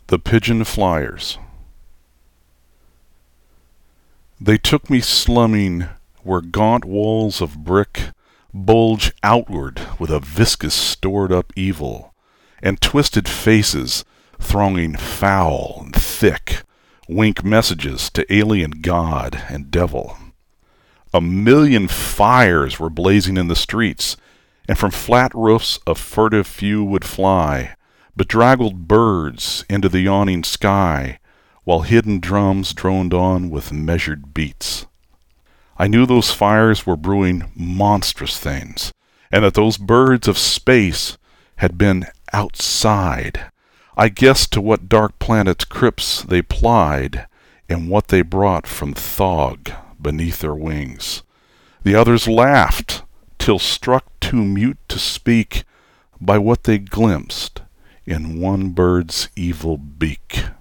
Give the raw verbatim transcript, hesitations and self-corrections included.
The Pigeon Flyers. They took me slumming where gaunt walls of brick bulge outward with a viscous stored-up evil, and twisted faces thronging foul and thick wink messages to alien god and devil. A million fires were blazing in the streets, and from flat roofs a furtive few would fly, bedraggled birds into the yawning sky, while hidden drums droned on with measured beats. I knew those fires were brewing monstrous things, and that those birds of space had been outside. I guessed to what dark planet's crypts they plied, and what they brought from Thog beneath their wings. The others laughed, till struck too mute to speak by what they glimpsed in one bird's evil beak.